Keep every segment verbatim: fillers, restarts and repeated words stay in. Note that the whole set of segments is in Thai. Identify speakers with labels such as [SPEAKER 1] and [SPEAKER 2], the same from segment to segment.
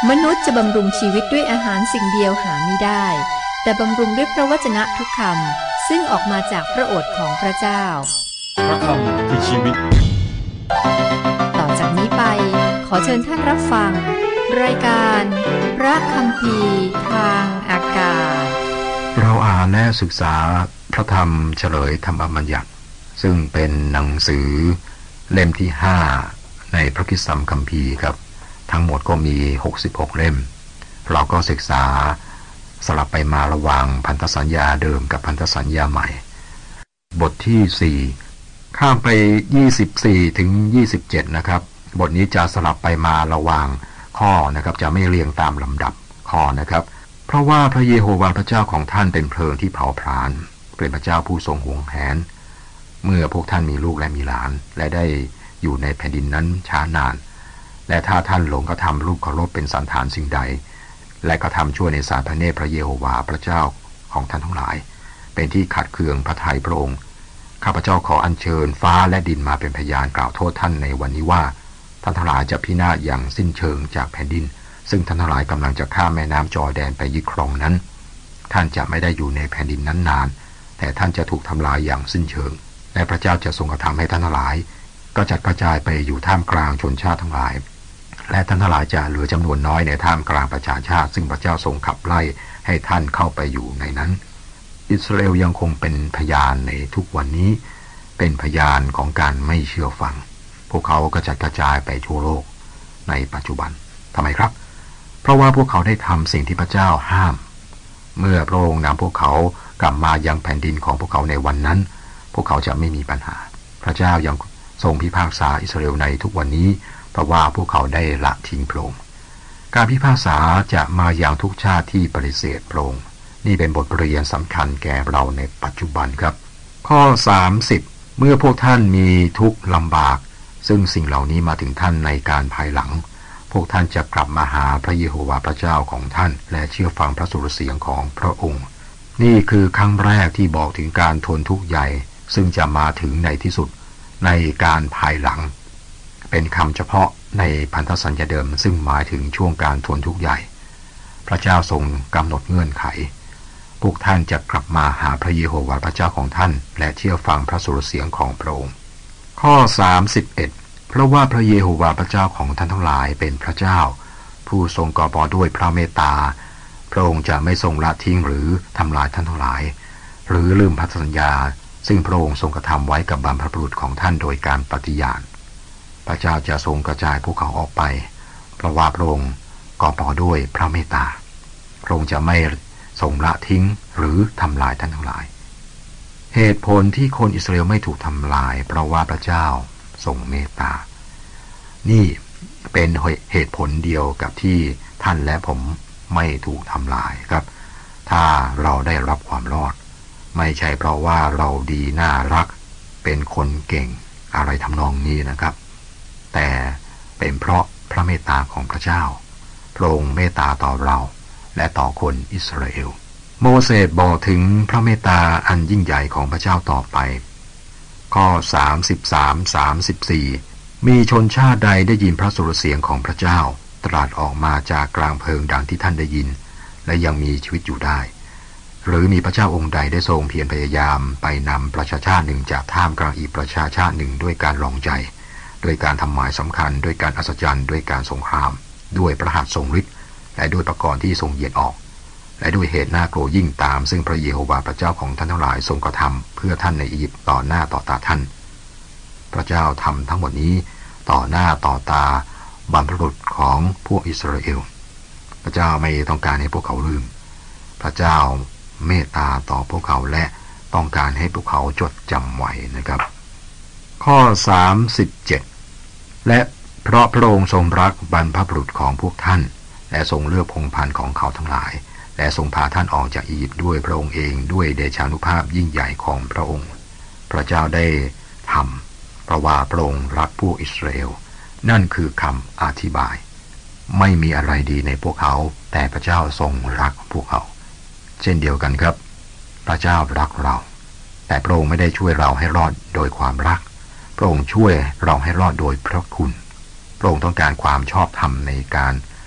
[SPEAKER 1] มนุษย์จะบำรุงชีวิตด้วยอาหารสิ่งเดียวหาไม่ได้แต่บำรุงด้วยพระวจนะทุกคำซึ่งออกมาจากพระโอษฐ์ของพระเจ้า
[SPEAKER 2] พระคำคือชีวิต
[SPEAKER 1] ต่อจากนี้ไปขอเชิญท่านรับฟังรายการพระคัมภีร์ทางอากาศ
[SPEAKER 3] เราอ่านและศึกษาพระธรรมเฉลยธรรมบัญญัติซึ่งเป็นหนังสือเล่มที่ห้าในพระคริสตคัมภีร์ครับทั้งหมดก็มีหกสิบหกเล่มเราก็ศึกษาสลับไปมาระหว่างพันธสัญญาเดิมกับพันธสัญญาใหม่บทที่สี่ข้ามไปยี่สิบสี่ถึงยี่สิบเจ็ดนะครับบทนี้จะสลับไปมาระหว่างข้อนะครับจะไม่เรียงตามลำดับข้อนะครับเพราะว่าพระเยโฮวาห์พระเจ้าของท่านเป็นเพลิงที่เผาผลาญเป็นพระเจ้าผู้ทรงหวงแหนเมื่อพวกท่านมีลูกและมีหลานและได้อยู่ในแผ่นดินนั้นช้านานและถ้าท่านหลงกระทำรูปเคารพเป็นสันฐานสิ่งใดและกระทำชั่วในสายพระเนตรพระเยโฮวาห์พระเจ้าของท่านทั้งหลายเป็นที่ขัดเคืองพระทัยพระองค์ข้าพเจ้าขออัญเชิญฟ้าและดินมาเป็นพยานกล่าวโทษท่านในวันนี้ว่าท่านทั้งหลายจะพินาศอย่างสิ้นเชิงจากแผ่นดินซึ่งท่านทั้งหลายกำลังจะข้ามแม่น้ำจอร์แดนไปยึดครองนั้นท่านจะไม่ได้อยู่ในแผ่นดินนั้นนานแต่ท่านจะถูกทำลายอย่างสิ้นเชิงและพระเจ้าจะทรงกระทำให้ท่านทั้งหลายก็จัดกระจายไปอยู่ท่ามกลางชนชาติทั้งหลายและท่านทั้งหลายจะเหลือจำนวนน้อยในท่ามกลางประชาชาติซึ่งพระเจ้าทรงขับไล่ให้ท่านเข้าไปอยู่ในนั้นอิสราเอลยังคงเป็นพยานในทุกวันนี้เป็นพยานของการไม่เชื่อฟังพวกเขาก็จัดกระจายไปทั่วโลกในปัจจุบันทำไมครับเพราะว่าพวกเขาได้ทำสิ่งที่พระเจ้าห้ามเมื่อพระองค์นำพวกเขากลับมายังแผ่นดินของพวกเขาในวันนั้นพวกเขาจะไม่มีปัญหาพระเจ้ายังทรงพิพากษาอิสราเอลในทุกวันนี้เพราะว่าพวกเขาได้ละทิ้งพระองค์การพิพากษาจะมาอย่างทุกชาติที่ปฏิเสธพระองค์นี่เป็นบทเรียนสำคัญแก่เราในปัจจุบันครับข้อสามสิบเมื่อพวกท่านมีทุกข์ลำบากซึ่งสิ่งเหล่านี้มาถึงท่านในการภายหลังพวกท่านจะกลับมาหาพระเยโฮวาห์พระเจ้าของท่านและเชื่อฟังพระสุรเสียงของพระองค์นี่คือครั้งแรกที่บอกถึงการทนทุกข์ใหญ่ซึ่งจะมาถึงในที่สุดในการภายหลังเป็นคำเฉพาะในพันธสัญญาเดิมซึ่งหมายถึงช่วงการทนทุกข์ใหญ่พระเจ้าทรงกำหนดเงื่อนไขพวกท่านจะกลับมาหาพระเยโฮวาห์พระเจ้าของท่านและเชื่อฟังพระสุรเสียงของพระองค์ข้อสามสิบเอ็ดเพราะว่าพระเยโฮวาห์พระเจ้าของท่านทั้งหลายเป็นพระเจ้าผู้ทรงกอบกู้ด้วยพระเมตตาพระองค์จะไม่ทรงละทิ้งหรือทำลายท่านทั้งหลายหรือลืมพันธสัญญาซึ่งพระองค์ทรงกระทำไว้กับบรรพบุรุษของท่านโดยการปฏิญาณพระเจ้าจะทรงกระจายพวกเขาออกไปเพราะว่าพระองค์กอบกู้ด้วยพระเมตตาพระองค์จะไม่ทรงละทิ้งหรือทำลายท่านทั้งหลายเหตุผลที่คนอิสราเอลไม่ถูกทำลายเพราะว่าพระเจ้าทรงเมตตานี่เป็นเหตุผลเดียวกับที่ท่านและผมไม่ถูกทำลายครับถ้าเราได้รับความรอดไม่ใช่เพราะว่าเราดีน่ารักเป็นคนเก่งอะไรทำนองนี้นะครับแต่เป็นเพราะพระเมตตาของพระเจ้าพระองค์เมตตาต่อเราและต่อคนอิสราเอลโมเสสบอกถึงพระเมตตาอันยิ่งใหญ่ของพระเจ้าต่อไปข้อสามสิบสาม สามสิบสี่มีชนชาติใดได้ยินพระสุรเสียงของพระเจ้าตรัสออกมาจากกลางเพลิงดังที่ท่านได้ยินและยังมีชีวิตอยู่ได้หรือมีพระเจ้าองค์ใดได้ทรงเพียรพยายามไปนำประชาชาติหนึ่งจากท่ามกลางอีกประชาชาติหนึ่งด้วยการลองใจด้วยการทำหมายสำคัญด้วยการอัศจรรย์ด้วยการสงครามด้วยพระหัตถ์ทรงฤทธิ์และด้วยประกรณ์ที่ทรงเหยียดออกและด้วยเหตุน่ากลัวยิ่งตามซึ่งพระเยโฮวาห์พระเจ้าของท่านทั้งหลายทรงกระทำเพื่อท่านในอียิปต์ต่อหน้าต่อตาท่านพระเจ้าทำทั้งหมดนี้ต่อหน้าต่อตาบรรพบุรุษของพวกอิสราเอลพระเจ้าไม่ต้องการให้พวกเขาลืมพระเจ้าเมตตาต่อพวกเขาและต้องการให้พวกเขาจดจำไว้นะครับข้อสามสิบเจ็ดและเพราะพระองค์ทรงรักบรรพบุรุษของพวกท่านและทรงเลือกพงศ์พันธุ์ของเขาทั้งหลายและทรงพาท่านออกจากอียิปต์ด้วยพระองค์เองด้วยเดชานุภาพยิ่งใหญ่ของพระองค์พระเจ้าได้ทำเพราะว่าพระองค์รักพวกอิสราเอลนั่นคือคำอธิบายไม่มีอะไรดีในพวกเขาแต่พระเจ้าทรงรักพวกเขาเช่นเดียวกันครับพระเจ้ารักเราแต่พระองค์ไม่ได้ช่วยเราให้รอดโดยความรักพระองค์ช่วยเราให้รอดโดยพระคุณพระองค์ต้องการความชอบธรรมในการ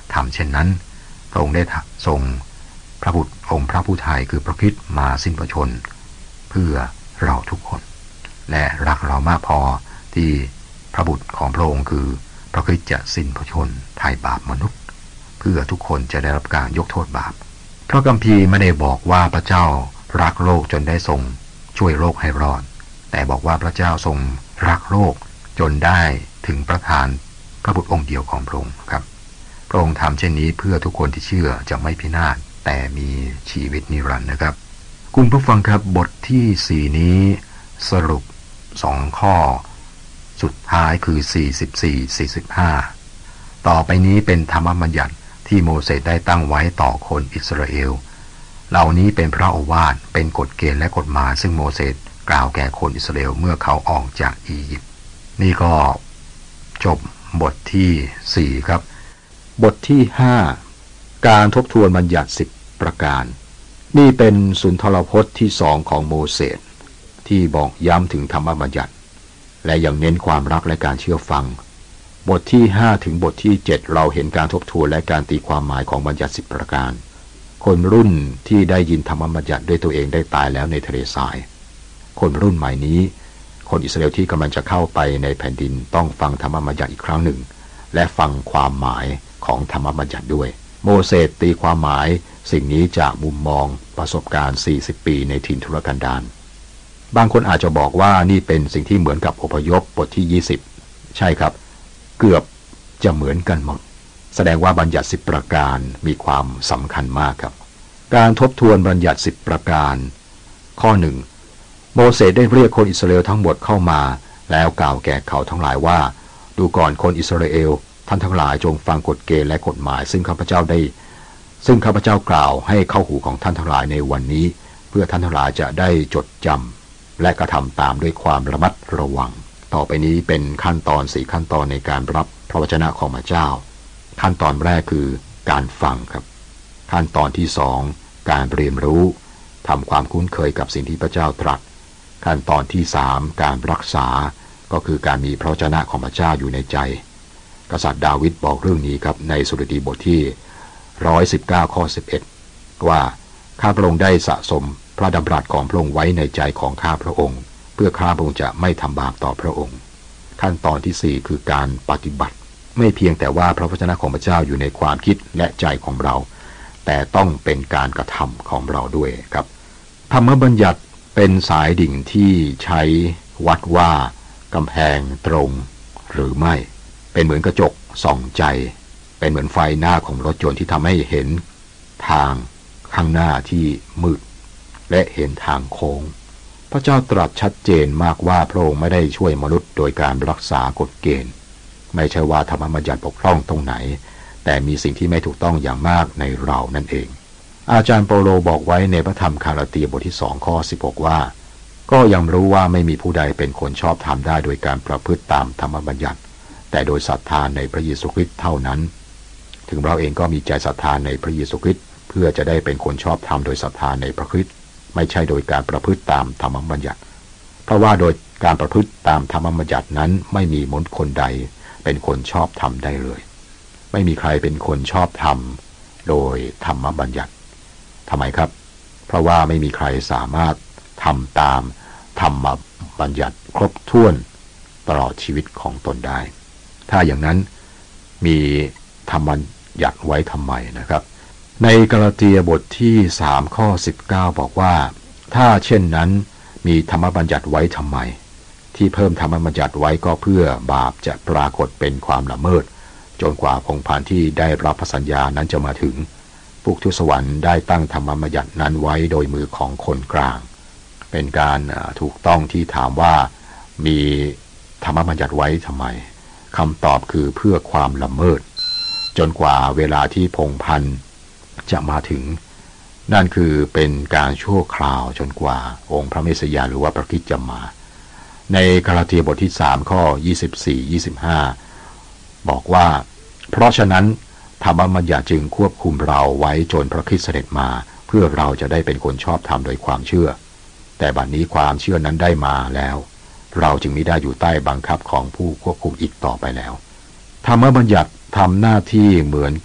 [SPEAKER 3] ทำเช่นนั้นพระองค์ได้ทรงพระบุตรองค์พระผู้ไทยคือพระคริสต์มาสิ้นพระชนเพื่อเราทุกคนและรักเรามากพอที่พระบุตรของพระองค์คือพระคริสต์จะสิ้นพระชนไถ่บาปมนุษย์เพื่อทุกคนจะได้รับการยกโทษบาปพระคัมภีร์ไม่ได้บอกว่าพระเจ้ารักโลกจนได้ทรงช่วยโลกให้รอดแต่บอกว่าพระเจ้าทรงรักโลกจนได้ถึงประทานพระบุตรองค์เดียวของพระองค์ครับพระองค์ทำเช่นนี้เพื่อทุกคนที่เชื่อจะไม่พินาศแต่มีชีวิตนิรันดร์นะครับคุณผู้ฟังครับบทที่สี่นี้สรุปสองข้อสุดท้ายคือสี่สิบสี่ สี่สิบห้าต่อไปนี้เป็นธรรมบัญญัติที่โมเสสได้ตั้งไว้ต่อคนอิสราเอลเหล่านี้เป็นพระโอวาทเป็นกฎเกณฑ์และกฎหมายซึ่งโมเสสกล่าวแก่คนอิสราเอลเมื่อเขาออกจากอียิปต์นี่ก็จบบทที่สี่ครับบทที่ห้าการทบทวนบัญญัติสิบประการนี่เป็นสุนทรพจน์ที่สองของโมเสสที่บอกย้ำถึงธรรมบัญญัติและยังเน้นความรักและการเชื่อฟังบทที่ห้าถึงบทที่เจ็ดเราเห็นการทบทวนและการตีความหมายของบัญญัติสิบประการคนรุ่นที่ได้ยินธรรมบัญญัติด้วยตัวเองได้ตายแล้วในทะเลทรายคนรุ่นใหม่นี้คนอิสราเอลที่กำลังจะเข้าไปในแผ่นดินต้องฟังธรรมบัญญัติอีกครั้งหนึ่งและฟังความหมายของธรรมบัญญัติด้วยโมเสสตีความหมายสิ่งนี้จากมุมมองประสบการณ์สี่สิบปีในถิ่นทุรกันดารบางคนอาจจะบอกว่านี่เป็นสิ่งที่เหมือนกับอพยพบทที่ยี่สิบใช่ครับเกือบจะเหมือนกันหมดแสดงว่าบัญญัติสิบประการมีความสำคัญมากครับการทบทวนบัญญัติสิบประการข้อหนึ่งโมเสสได้เรียกคนอิสราเอลทั้งหมดเข้ามาแล้วกล่าวแก่เขาทั้งหลายว่าดูก่อนคนอิสราเอลท่านทั้งหลายจงฟังกฎเกณฑ์และกฎหมายซึ่งข้าพเจ้าได้ซึ่งข้าพเจ้ากล่าวให้เข้าหูของท่านทั้งหลายในวันนี้เพื่อท่านทั้งหลายจะได้จดจำและกระทำตามด้วยความระมัดระวังต่อไปนี้เป็นขั้นตอนสี่ขั้นตอนในการรับพระวจนะของพระเจ้าขั้นตอนแรกคือการฟังครับขั้นตอนที่สองการเรียนรู้ทำความคุ้นเคยกับสิ่งที่พระเจ้าตรัสขั้นตอนที่สามการรักษาก็คือการมีพระวจนะของพระเจ้าอยู่ในใจกษัตริย์ดาวิดบอกเรื่องนี้ครับในสดุดีบทที่หนึ่งร้อยสิบเก้าข้อสิบเอ็ดว่าข้าพระองค์ได้สะสมพระดำรัสของพระองค์ไว้ในใจของข้าพระองค์เพื่อข้าพระองค์จะไม่ทำบาปต่อพระองค์ขั้นตอนที่สี่คือการปฏิบัติไม่เพียงแต่ว่าพระวจนะของพระเจ้าอยู่ในความคิดและใจของเราแต่ต้องเป็นการกระทำของเราด้วยครับธรรมบัญญัติเป็นสายดิ่งที่ใช้วัดว่ากำแพงตรงหรือไม่เป็นเหมือนกระจกส่องใจเป็นเหมือนไฟหน้าของรถยนต์ที่ทำให้เห็นทางข้างหน้าที่มืดและเห็นทางโค้งพระเจ้าตรัสชัดเจนมากว่าพระองค์ไม่ได้ช่วยมนุษย์โดยการรักษากฎเกณฑ์ไม่ใช่ว่าธรรมบัญญัติบกพร่องตรงไหนแต่มีสิ่งที่ไม่ถูกต้องอย่างมากในเรานั่นเองอาจารย์เปาโลบอกไว้ในพระธรรมคาลาตีบทที่สองข้อสิบหกว่าก็ยังรู้ว่าไม่มีผู้ใดเป็นคนชอบธรรมได้โดยการประพฤติตามธรรมบัญญัติแต่โดยศรัทธาในพระเยซูคริสต์เท่านั้นถึงเราเองก็มีใจศรัทธาในพระเยซูคริสต์เพื่อจะได้เป็นคนชอบธรรมโดยศรัทธาในพระคริสต์ไม่ใช่โดยการประพฤติตามธรรมบัญญัติเพราะว่าโดยการประพฤติตามธรรมบัญญัตินั้นไม่มีมนุษย์คนใดเป็นคนชอบธรรมได้เลยไม่มีใครเป็นคนชอบธรรมโดยธรรมบัญญัติทำไมครับเพราะว่าไม่มีใครสามารถทำตามธรรมบัญญัติครบถ้วนตลอดชีวิตของตนได้ถ้าอย่างนั้นมีธรรมบัญญัติไว้ทำไมนะครับในกาลาเตียบทที่สามข้อสิบเก้าบอกว่าถ้าเช่นนั้นมีธรรมบัญญัติไว้ทำไมที่เพิ่มธรรมบัญญัติไว้ก็เพื่อบาปจะปรากฏเป็นความละเมิดจนกว่าพงศ์พันธุ์ที่ได้รับพระสัญญานั้นจะมาถึงพวกทูตสวรรค์ได้ตั้งธรรมบัญญัตินั้นไว้โดยมือของคนกลางเป็นการถูกต้องที่ถามว่ามีธรรมบัญญัติไว้ทำไมคำตอบคือเพื่อความละเมิดจนกว่าเวลาที่พงศ์พันธุ์จะมาถึงนั่นคือเป็นการชั่วคราวจนกว่าองค์พระเมสสยาหรือว่าพระคริสต์จะมาในกาลาเตียบทที่สามข้อยี่สิบสี่ ยี่สิบห้าบอกว่าเพราะฉะนั้นธรรมบัญญัติจึงควบคุมเราไว้จนพระคริสต์เสด็จมาเพื่อเราจะได้เป็นคนชอบธรรมโดยความเชื่อแต่บัดนี้ความเชื่อนั้นได้มาแล้วเราจึงมิได้อยู่ใต้บังคับของผู้ควบคุมอีกต่อไปแล้วธรรมบัญญัติทำหน้าที่เหมือนกับ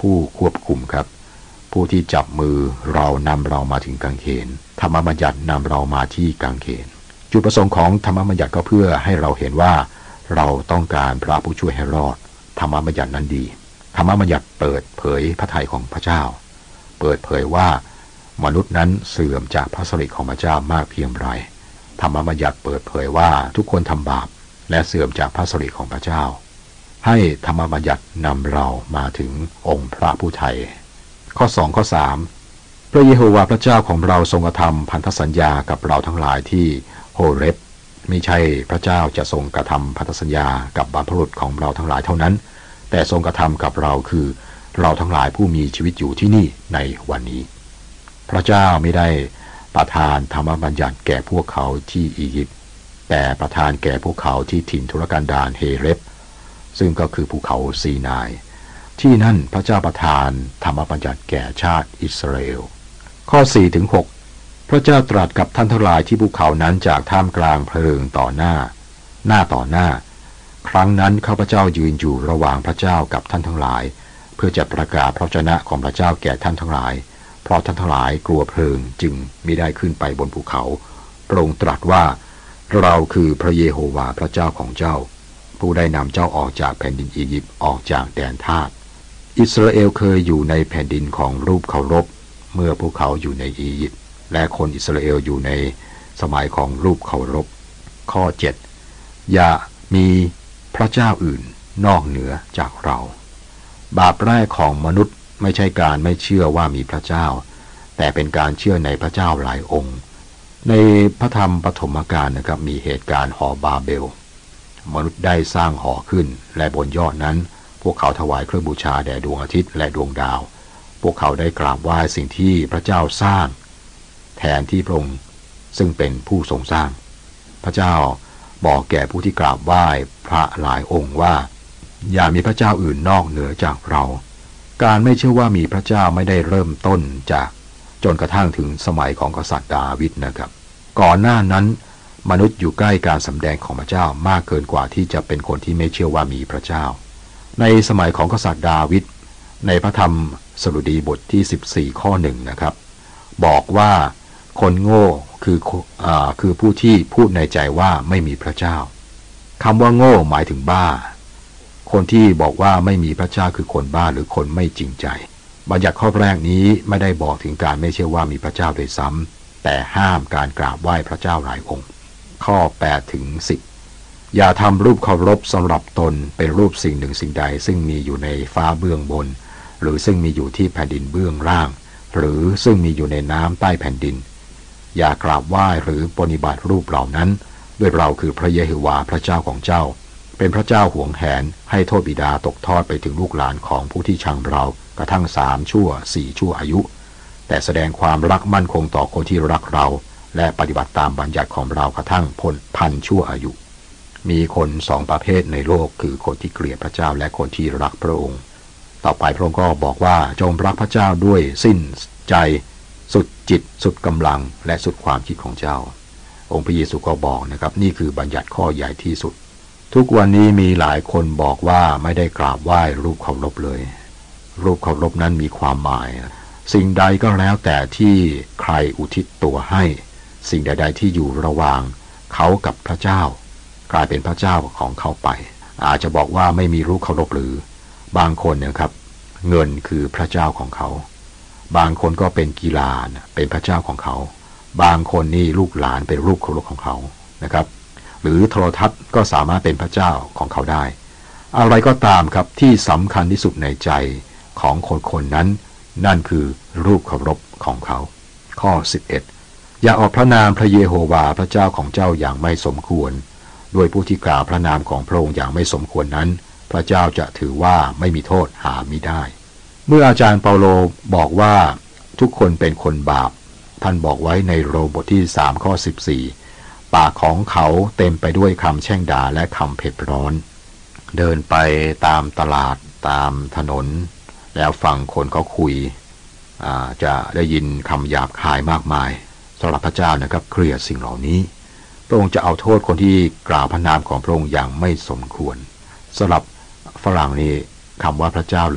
[SPEAKER 3] ผู้ควบคุมครับผู้ที่จับมือเรานำเรามาถึงกางเขนธรรมบัญญัตินำเรามาที่กางเขนจุดประสงค์ของธรรมบัญญัติก็เพื่อให้เราเห็นว่าเราต้องการพระผู้ช่วยให้รอดธรรมบัญญัตินั้นดีธรรมบัญญัติเปิดเผยพระทัยของพระเจ้าเปิดเผยว่ามนุษย์นั้นเสื่อมจากพระสิริของพระเจ้ามากเพียงไรธรรมบัญญัติเปิดเผยว่าทุกคนทำบาปและเสื่อมจากพระสิริของพระเจ้าให้ธรรมบัญญัตินำเรามาถึงองค์พระผู้ไถ่ข้อสองข้อสามพระเยโฮวาห์พระเจ้าของเราทรงกระทำพันธสัญญากับเราทั้งหลายที่โฮเรบไม่ใช่พระเจ้าจะทรงกระทำพันธสัญญากับบรรพบุรุษของเราทั้งหลายเท่านั้นแต่ทรงกระทำกับเราคือเราทั้งหลายผู้มีชีวิตอยู่ที่นี่ในวันนี้พระเจ้าไม่ได้ประทานธรรมบัญญัติแก่พวกเขาที่อียิปต์แต่ประทานแก่พวกเขาที่ถิ่นทุรกันดารเฮเรบซึ่งก็คือภูเขาซีนายที่นั่นพระเจ้าประทานธรรมบัญญัติแก่ชาติอิสราเอลข้อ สี่ถึงหก พระเจ้าตรัสกับท่านทั้งหลายที่ภูเขานั้นจากท่ามกลางเพลิงต่อหน้าหน้าต่อหน้าครั้งนั้นข้าพเจ้ายืนอยู่ระหว่างพระเจ้ากับท่านทั้งหลายเพื่อจะประกาศพระวจนะของพระเจ้าแก่ท่านทั้งหลายเพราะท่านทั้งหลายกลัวเพลิงจึงมิได้ขึ้นไปบนภูเขาพระองค์ตรัสว่าเราคือพระเยโฮวาห์พระเจ้าของเจ้าผู้ได้นำเจ้าออกจากแผ่นดินอียิปต์ออกจากแดนทาสอิสราเอลเคยอยู่ในแผ่นดินของรูปเคารพเมื่อพวกเขาอยู่ในอียิปต์และคนอิสราเอลอยู่ในสมัยของรูปเคารพข้อ เจ็ด อย่ามีพระเจ้าอื่นนอกเหนือจากเราบาปแรกของมนุษย์ไม่ใช่การไม่เชื่อว่ามีพระเจ้าแต่เป็นการเชื่อในพระเจ้าหลายองค์ในพระธรรมปฐมกาลนะครับมีเหตุการณ์หอบาเบลมนุษย์ได้สร้างหอขึ้นและบนยอดนั้นพวกเขาถวายเครื่องบูชาแด่ดวงอาทิตย์และดวงดาวพวกเขาได้กราบไหว้สิ่งที่พระเจ้าสร้างแทนที่พระองค์ซึ่งเป็นผู้ทรงสร้างพระเจ้าบอกแก่ผู้ที่กราบไหว้พระหลายองค์ว่าอย่ามีพระเจ้าอื่นนอกเหนือจากเราการไม่เชื่อว่ามีพระเจ้าไม่ได้เริ่มต้นจากจนกระทั่งถึงสมัยของกษัตริย์ดาวิดนะครับก่อนหน้านั้นมนุษย์อยู่ใกล้การสำแดงของพระเจ้ามากเกินกว่าที่จะเป็นคนที่ไม่เชื่อว่ามีพระเจ้าในสมัยของกษัตริย์ดาวิดในพระธรรมสดุดีบทที่สิบสี่ข้อหนึ่งนะครับบอกว่าคนโง่คืออ่าคือผู้ที่พูดในใจว่าไม่มีพระเจ้าคำว่าโง่หมายถึงบ้าคนที่บอกว่าไม่มีพระเจ้าคือคนบ้าหรือคนไม่จริงใจบัญญัติข้อแรกนี้ไม่ได้บอกถึงการไม่เชื่อว่ามีพระเจ้าโดยซ้ำแต่ห้ามการกราบไหว้พระเจ้าหลายองค์ข้อ แปดถึงสิบ อย่าทำรูปเคารพสำหรับตนเป็นรูปสิ่งหนึ่งสิ่งใดซึ่งมีอยู่ในฟ้าเบื้องบนหรือซึ่งมีอยู่ที่แผ่นดินเบื้องล่างหรือซึ่งมีอยู่ในน้ำใต้แผ่นดินอย่ากราบไหว้หรือปฏิบัติรูปเหล่านั้นด้วยเราคือพระเยโฮวาห์พระเจ้าของเจ้าเป็นพระเจ้าหวงแหนให้โทษบิดาตกทอดไปถึงลูกหลานของผู้ที่ชังเรากระทั่งสามชั่วสี่ชั่วอายุแต่แสดงความรักมั่นคงต่อคนที่รักเราและปฏิบัติตามบัญญัติของเรากระทั่งพ้นพันชั่วอายุมีคนสองประเภทในโลกคือคนที่เกลียดพระเจ้าและคนที่รักพระองค์ต่อไปพระองค์ก็บอกว่าจงรักพระเจ้าด้วยสิ้นใจสุดจิตสุดกำลังและสุดความคิดของเจ้าองค์พระเยซูก็บอกนะครับนี่คือบัญญัติข้อใหญ่ที่สุดทุกวันนี้มีหลายคนบอกว่าไม่ได้กราบไหว้รูปเคารพเลยรูปเคารพนั้นมีความหมายสิ่งใดก็แล้วแต่ที่ใครอุทิศตัวให้สิ่งใดๆที่อยู่ระหว่างเขากับพระเจ้ากลายเป็นพระเจ้าของเขาไปอาจจะบอกว่าไม่มีรูปเคารพหรือบางคนเนี่ยครับเงินคือพระเจ้าของเขาบางคนก็เป็นกีฬาเป็นพระเจ้าของเขาบางคนนี่ลูกหลานเป็นรูปเคารพของเขานะครับหรือโทรทัศน์ก็สามารถเป็นพระเจ้าของเขาได้อะไรก็ตามครับที่สำคัญที่สุดในใจของคนคนนั้นนั่นคือรูปเคารพของเขาข้อสิบเอ็ดอย่าออกพระนามพระเยโฮวาห์พระเจ้าของเจ้าอย่างไม่สมควรโดยผู้ที่กล่าวพระนามของพระองค์อย่างไม่สมควรนั้นพระเจ้าจะถือว่าไม่มีโทษหามิได้เมื่ออาจารย์เปาโลบอกว่าทุกคนเป็นคนบาปท่านบอกไว้ในโรมบทที่สามข้อสิบสี่ปากของเขาเต็มไปด้วยคำแช่งด่าและคำเผ็ดร้อนเดินไปตามตลาดตามถนนแล้วฟังคนเขาคุยจะได้ยินคำหยาบคายมากมายสำหรับพระเจ้านะครับเกลียดสิ่งเหล่านี้พระองค์จะเอาโทษคนที่กล่าวพระนามของพระองค์อย่างไม่สมควรสำหรับฝรั่งนี่คำว่าพระเจ้าหรือ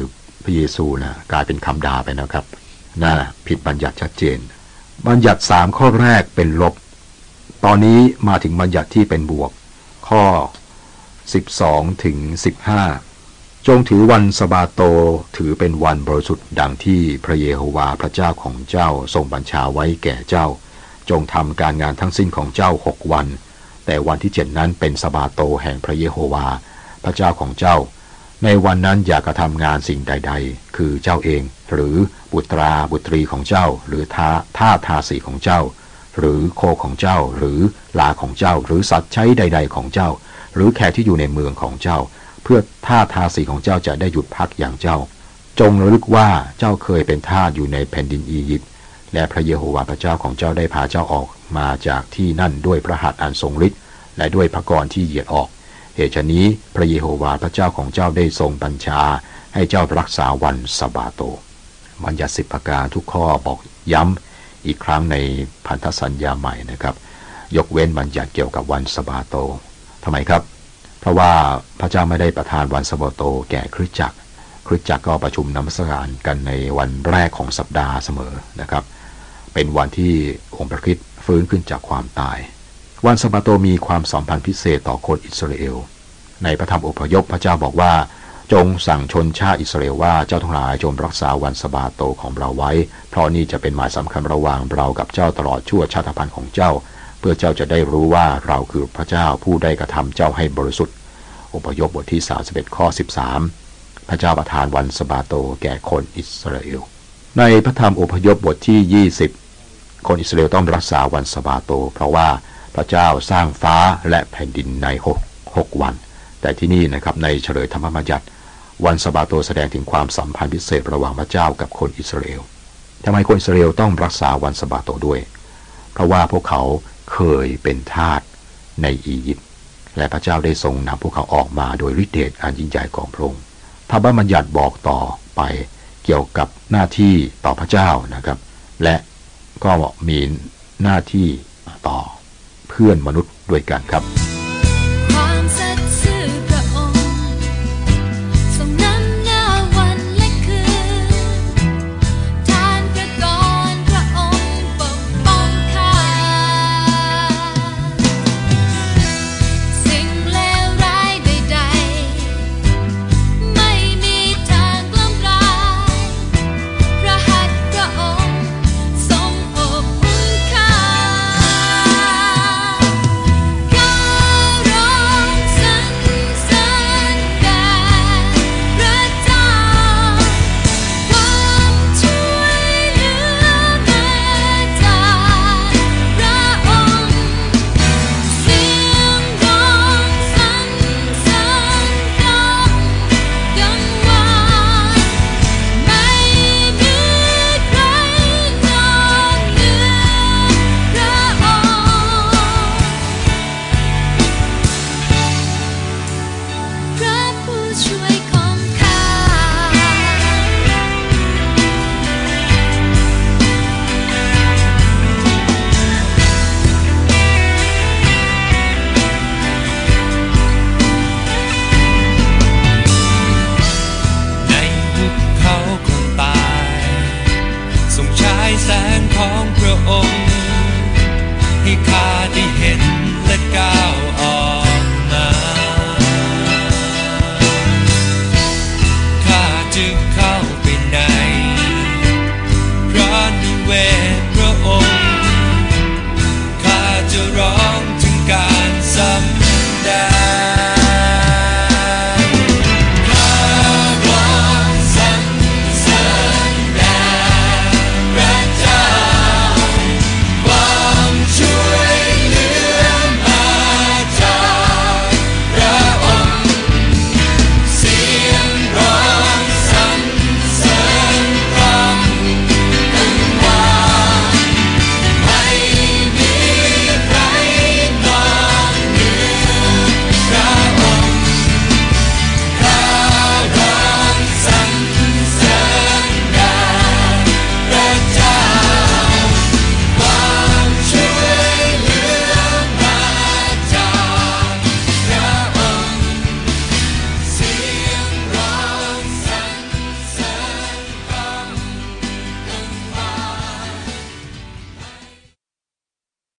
[SPEAKER 3] พระเยซูนะกลายเป็นคำด่าไปนะครับน่าผิดบัญญัติชัดเจนบัญญัติสามข้อแรกเป็นลบตอนนี้มาถึงบัญญัติที่เป็นบวกข้อสิบสองถึงสิบห้าจงถือวันสะบาโตถือเป็นวันบริสุทธิ์ดังที่พระเยโฮวาห์พระเจ้าของเจ้าทรงบัญชาไว้แก่เจ้าจงทำการงานทั้งสิ้นของเจ้าหกวันแต่วันที่เจ็ดนั้นเป็นสะบาโตแห่งพระเยโฮวาห์พระเจ้าของเจ้าในวันนั้นอย่ากระทำงานสิ่งใดๆคือเจ้าเองหรือบุตราบุตรีของเจ้าหรือท่าท่าทาสีของเจ้าหรือโคของเจ้าหรือลาของเจ้าหรือสัตว์ใช้ใดๆของเจ้าหรือแขกที่อยู่ในเมืองของเจ้าเพื่อท่าทาสีของเจ้าจะได้หยุดพักอย่างเจ้าจงระลึกว่าเจ้าเคยเป็นทาสอยู่ในแผ่นดินอียิปต์และพระเยโฮวาห์พระเจ้าของเจ้าได้พาเจ้าออกมาจากที่นั่นด้วยพระหัตถ์อันทรงฤทธิ์และด้วยพระกรที่เหยียดออกเหตุฉะนี้พระเยโฮวาห์พระเจ้าของเจ้าได้ทรงบัญชาให้เจ้ารักษาวันสะบาโตบัญญัติสิบประการทุกข้อบอกย้ำอีกครั้งในพันธสัญญาใหม่นะครับยกเว้นบัญญัติเกี่ยวกับวันสะบาโตทำไมครับเพราะว่าพระเจ้าไม่ได้ประทานวันสะบาโตแก่คริสตจักรคริสตจักรก็ประชุมนมัสการกันในวันแรกของสัปดาห์เสมอนะครับเป็นวันที่องค์พระคริสต์ฟื้นขึ้นจากความตายวันสะบาโตมีความสัมพันธ์พิเศษต่อคนอิสราเอลในพระธรรมอพยพพระเจ้าบอกว่าจงสั่งชนชาติอิสราเอลว่าเจ้าทั้งหลายจงรักษาวันสะบาโตของเราไว้เพราะนี่จะเป็นหมายสำคัญระหว่างเรากับเจ้าตลอดชั่วชาติพันธุ์ของเจ้าเพื่อเจ้าจะได้รู้ว่าเราคือพระเจ้าผู้ได้กระทำเจ้าให้บริสุทธิ์อพยพบทที่สามสิบเอ็ดข้อสิบสามพระเจ้าประทานวันสะบาโตแก่คนอิสราเอลในพระธรรมอพยพบทที่ยี่สิบคนอิสราเอลต้องรักษาวันสะบาโตเพราะว่าพระเจ้าสร้างฟ้าและแผ่นดินในหก หกวันแต่ที่นี่นะครับในเฉลยธรรมบัญญัติวันสะบาโตแสดงถึงความสัมพันธ์พิเศษระหว่างพระเจ้ากับคนอิสราเอลทำไมคนอิสราเอลต้องรักษาวันสะบาโตด้วยเพราะว่าพวกเขาเคยเป็นทาสในอียิปต์และพระเจ้าได้ทรงนำพวกเขาออกมาโดยฤทธิเดชอันยิ่งใหญ่ของพระองค์ธรรมบัญญัติบอกต่อไปเกี่ยวกับหน้าที่ต่อพระเจ้านะครับและก็มีหน้าที่ต่อเพื่อนมนุษย์ด้วยกันครับ